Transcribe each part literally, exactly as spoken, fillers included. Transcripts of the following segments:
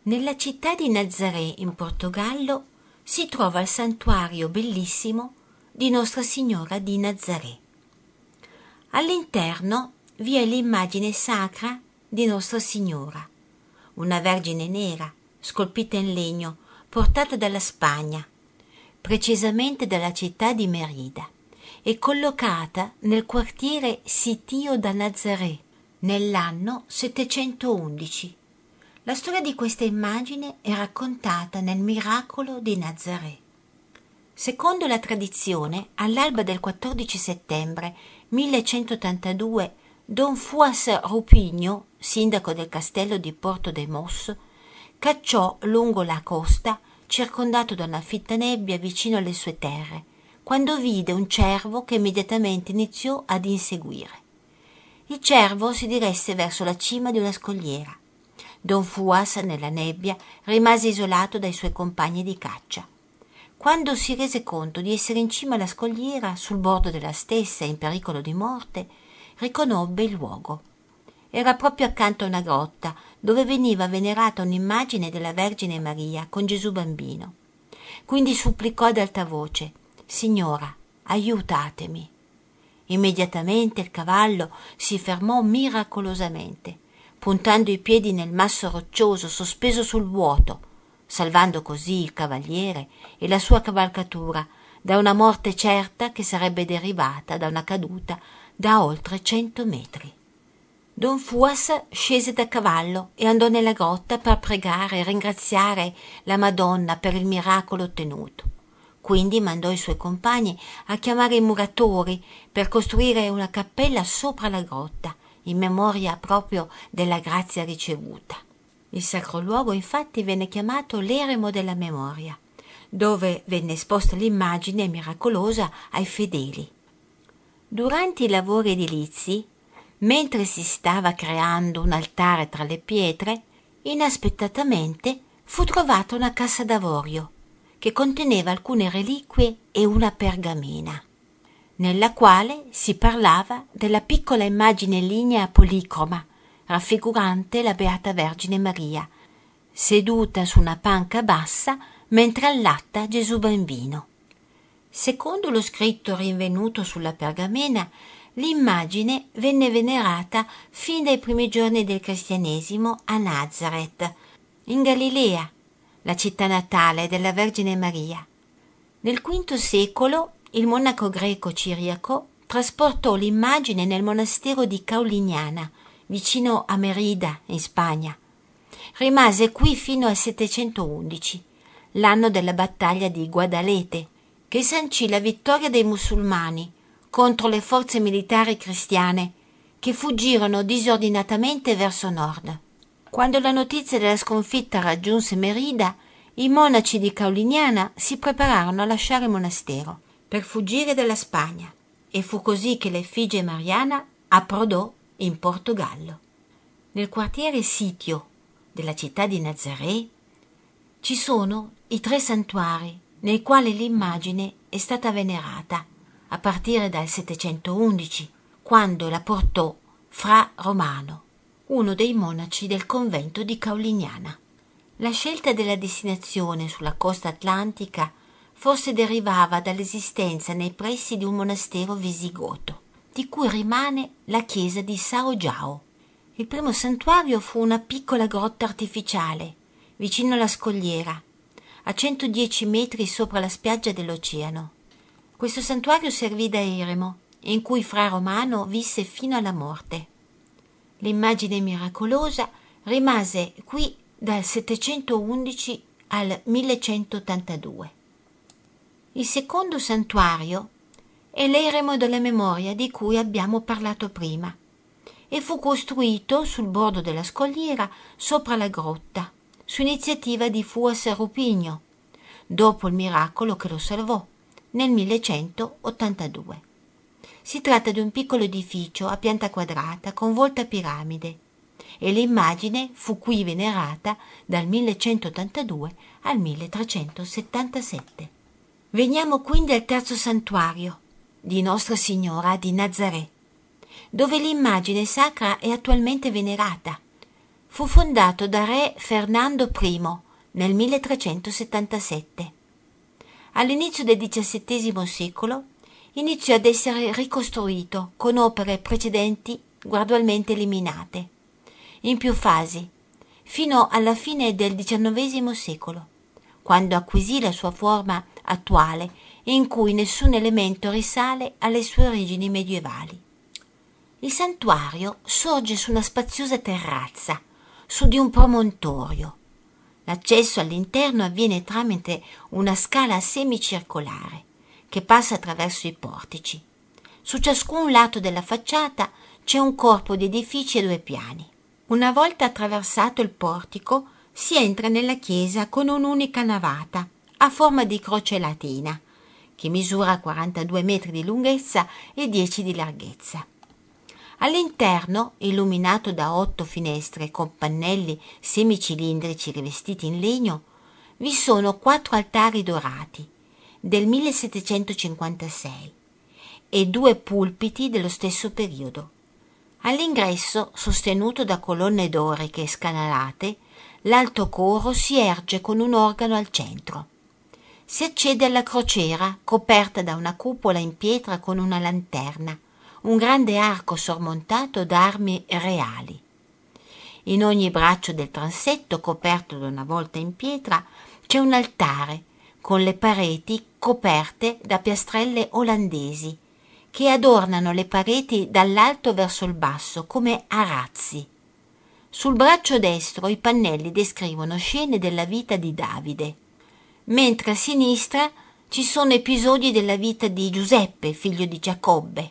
Nella città di Nazaré, in Portogallo, si trova il santuario bellissimo di Nostra Signora di Nazaré. All'interno vi è l'immagine sacra di Nostra Signora, una Vergine nera, scolpita in legno, portata dalla Spagna, precisamente dalla città di Mérida, e collocata nel quartiere Sitio da Nazaré, nell'anno settecentoundici. La storia di questa immagine è raccontata nel miracolo di Nazaré. Secondo la tradizione, all'alba del quattordici settembre millecentottantadue, Don Fuas Rupigno, sindaco del castello di Porto de Mos, cacciò lungo la costa, circondato da una fitta nebbia vicino alle sue terre, quando vide un cervo che immediatamente iniziò ad inseguire. Il cervo si diresse verso la cima di una scogliera. Don Fuas, nella nebbia, rimase isolato dai suoi compagni di caccia. Quando si rese conto di essere in cima alla scogliera, sul bordo della stessa, in pericolo di morte, riconobbe il luogo. Era proprio accanto a una grotta, dove veniva venerata un'immagine della Vergine Maria con Gesù bambino. Quindi supplicò ad alta voce: «Signora, aiutatemi!» Immediatamente il cavallo si fermò miracolosamente, puntando i piedi nel masso roccioso sospeso sul vuoto, salvando così il cavaliere e la sua cavalcatura da una morte certa che sarebbe derivata da una caduta da oltre cento metri. Don Fuas scese da cavallo e andò nella grotta per pregare e ringraziare la Madonna per il miracolo ottenuto. Quindi mandò i suoi compagni a chiamare i muratori per costruire una cappella sopra la grotta, in memoria proprio della grazia ricevuta. Il sacro luogo infatti venne chiamato l'Eremo della Memoria, dove venne esposta l'immagine miracolosa ai fedeli. Durante i lavori edilizi, mentre si stava creando un altare tra le pietre, inaspettatamente fu trovata una cassa d'avorio che conteneva alcune reliquie e una pergamena, nella quale si parlava della piccola immagine lignea policroma raffigurante la Beata Vergine Maria, seduta su una panca bassa mentre allatta Gesù bambino. Secondo lo scritto rinvenuto sulla pergamena, l'immagine venne venerata fin dai primi giorni del cristianesimo a Nazareth, in Galilea, la città natale della Vergine Maria. Nel quinto secolo il monaco greco Ciriaco trasportò l'immagine nel monastero di Caulignana, vicino a Mérida, in Spagna. Rimase qui fino al settecentoundici, l'anno della battaglia di Guadalete, che sancì la vittoria dei musulmani contro le forze militari cristiane che fuggirono disordinatamente verso nord. Quando la notizia della sconfitta raggiunse Mérida, i monaci di Caulignana si prepararono a lasciare il monastero per fuggire dalla Spagna, e fu così che l'effigie mariana approdò in Portogallo. Nel quartiere Sitio della città di Nazaré ci sono i tre santuari nei quali l'immagine è stata venerata a partire dal settecentoundici, quando la portò Fra Romano, uno dei monaci del convento di Caulignana. La scelta della destinazione sulla costa atlantica forse derivava dall'esistenza nei pressi di un monastero visigoto, di cui rimane la chiesa di São João. Il primo santuario fu una piccola grotta artificiale, vicino alla scogliera, a centodieci metri sopra la spiaggia dell'oceano. Questo santuario servì da eremo, in cui Fra Romano visse fino alla morte. L'immagine miracolosa rimase qui dal settecentoundici al millecentottantadue. Il secondo santuario è l'Eremo della Memoria di cui abbiamo parlato prima, e fu costruito sul bordo della scogliera sopra la grotta, su iniziativa di Fuas Rupigno, dopo il miracolo che lo salvò nel millecentottantadue. Si tratta di un piccolo edificio a pianta quadrata con volta a piramide, e l'immagine fu qui venerata dal millecentottantadue al milletrecentosettantasette. Veniamo quindi al terzo santuario, di Nostra Signora di Nazaré, dove l'immagine sacra è attualmente venerata. fu fondato da re Fernando I nel milletrecentosettantasette. All'inizio del diciassettesimo secolo iniziò ad essere ricostruito con opere precedenti gradualmente eliminate, in più fasi, fino alla fine del diciannovesimo secolo, quando acquisì la sua forma attuale in cui nessun elemento risale alle sue origini medievali. Il santuario sorge su una spaziosa terrazza, su di un promontorio. L'accesso all'interno avviene tramite una scala semicircolare che passa attraverso i portici. Su ciascun lato della facciata c'è un corpo di edifici a due piani. Una volta attraversato il portico si entra nella chiesa con un'unica navata a forma di croce latina, che misura quarantadue metri di lunghezza e dieci di larghezza. All'interno, illuminato da otto finestre con pannelli semicilindrici rivestiti in legno, vi sono quattro altari dorati del millesettecentocinquantasei e due pulpiti dello stesso periodo. All'ingresso, sostenuto da colonne doriche scanalate, l'alto coro si erge con un organo al centro. Si accede alla crociera coperta da una cupola in pietra con una lanterna, un grande arco sormontato da armi reali. In ogni braccio del transetto, coperto da una volta in pietra, c'è un altare con le pareti coperte da piastrelle olandesi che adornano le pareti dall'alto verso il basso come arazzi. Sul braccio destro i pannelli descrivono scene della vita di Davide, mentre a sinistra ci sono episodi della vita di Giuseppe, figlio di Giacobbe.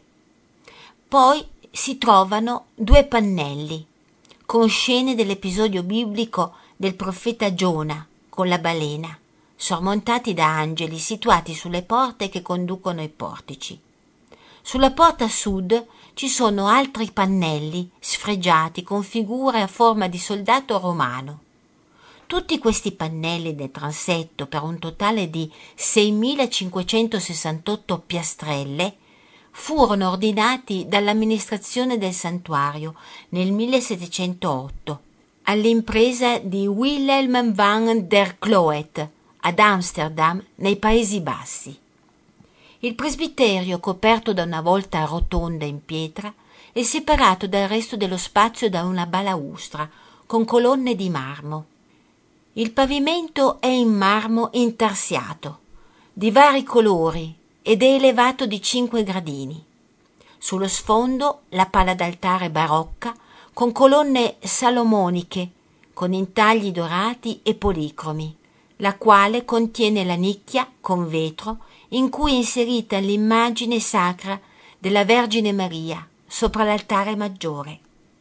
Poi si trovano due pannelli con scene dell'episodio biblico del profeta Giona con la balena, sormontati da angeli situati sulle porte che conducono ai portici. Sulla porta sud ci sono altri pannelli sfregiati con figure a forma di soldato romano. Tutti questi pannelli del transetto, per un totale di seimilacinquecentosessantotto piastrelle, furono ordinati dall'amministrazione del santuario nel millesettecentootto all'impresa di Wilhelm van der Kloet ad Amsterdam, nei Paesi Bassi. Il presbiterio, coperto da una volta rotonda in pietra, è separato dal resto dello spazio da una balaustra con colonne di marmo. Il pavimento è in marmo intarsiato, di vari colori, ed è elevato di cinque gradini. Sullo sfondo la pala d'altare barocca con colonne salomoniche, con intagli dorati e policromi, la quale contiene la nicchia con vetro in cui è inserita l'immagine sacra della Vergine Maria sopra l'altare maggiore.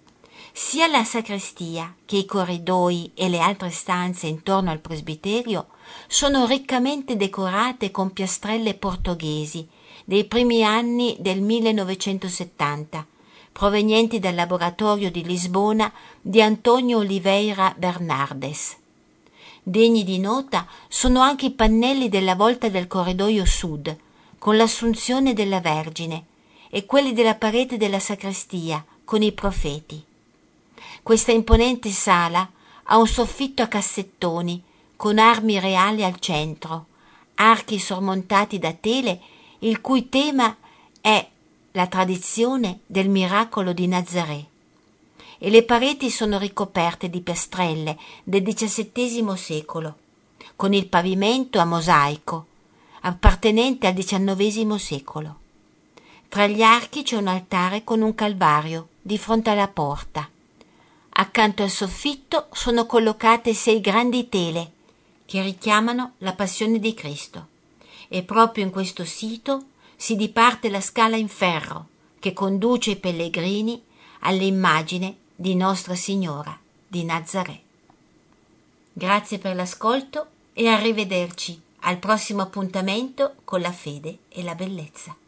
Sia la sacrestia che i corridoi e le altre stanze intorno al presbiterio sono riccamente decorate con piastrelle portoghesi dei primi anni del millenovecentosettanta, provenienti dal laboratorio di Lisbona di Antonio Oliveira Bernardes. Degni di nota sono anche i pannelli della volta del corridoio sud, con l'Assunzione della Vergine, e quelli della parete della sacrestia, con i profeti. Questa imponente sala ha un soffitto a cassettoni, con armi reali al centro, archi sormontati da tele, il cui tema è la tradizione del miracolo di Nazaré, e le pareti sono ricoperte di piastrelle del diciassettesimo secolo, con il pavimento a mosaico, appartenente al diciannovesimo secolo. Tra gli archi c'è un altare con un calvario di fronte alla porta. Accanto al soffitto sono collocate sei grandi tele che richiamano la passione di Cristo, e proprio in questo sito si diparte la scala in ferro che conduce i pellegrini all'immagine di Nostra Signora di Nazaré. Grazie per l'ascolto e arrivederci al prossimo appuntamento con la fede e la bellezza.